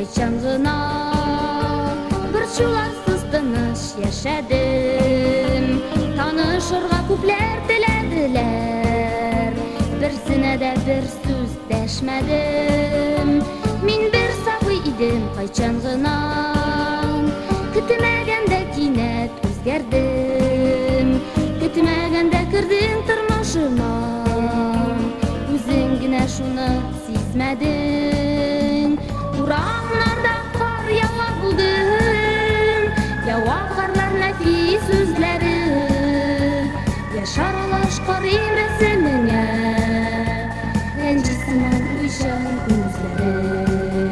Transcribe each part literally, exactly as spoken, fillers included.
Кайчан гына бер чуласыз тыныч яшәдем. Танышырга күпләр теләделәр, берсенә дә бер сүз дәшмәдем. Мин бер сабый идем кайчан гына, көтмәгәндә кинәт үзгәрдем. Көтмәгәндә кирдең тормышыма, үзең генә шуны сизмәдең. Урамнарда кар ява булдым, ява карлар нәфис сүзләре. Яшар алаш карыйм рәсеменә, рәнҗисемән уйчан күзләрем.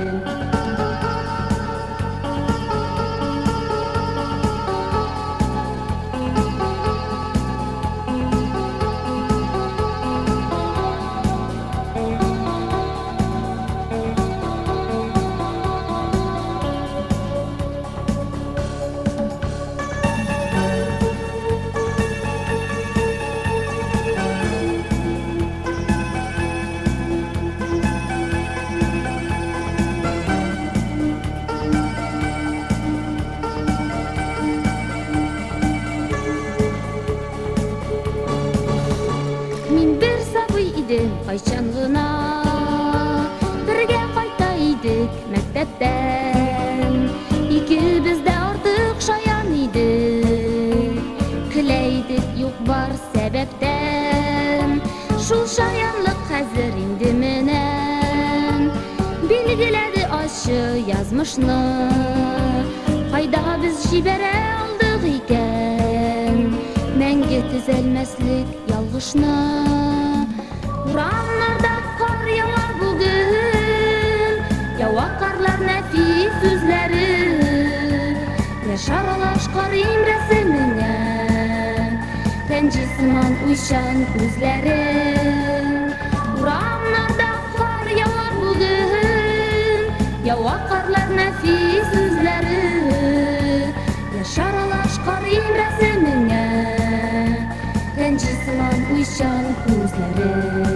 Кайчан гына бергә кайта идек мәктәптән. Икебез дә артык шаян идек, көлә идек юк бар сәбәптән. Шул шаянлык хәзер инде менә билгеләде ачы язмышны. Кайда без җибәрә алдык икән мәңге төзәлмәслек ялгышны. Урамнарда кар ява бүген, ява карлар нәфис сүзләре. Яшар алаш карыйм рәсеменә, рәнҗисемән уйчан күзләре. Урамнарда кар ява бүген, ява карлар нәфис сүзләре. Яшар алаш карыйм рәсеменә, рәнҗисемән уйчан күзләре.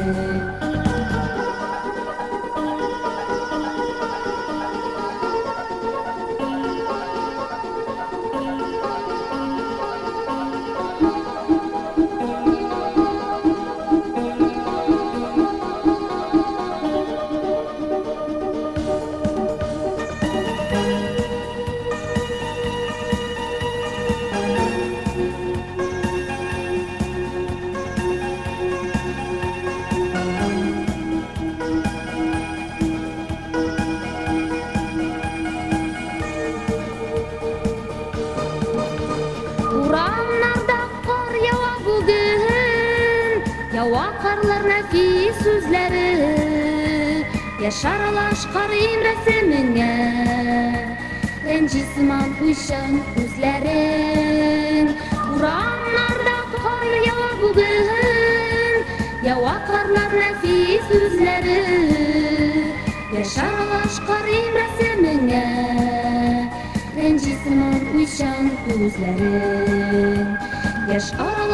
Ява карлар нәфис сүзләре. Яшар алаш карыйм рәсеменә, рәнҗисемән уйчан күзләрең. Урамнарда кар ява бүген, ява карлар нәфис сүзләре. Яшар алаш карыйм рәсеменә, рәнҗисемән уйчан күзләрең. Яшар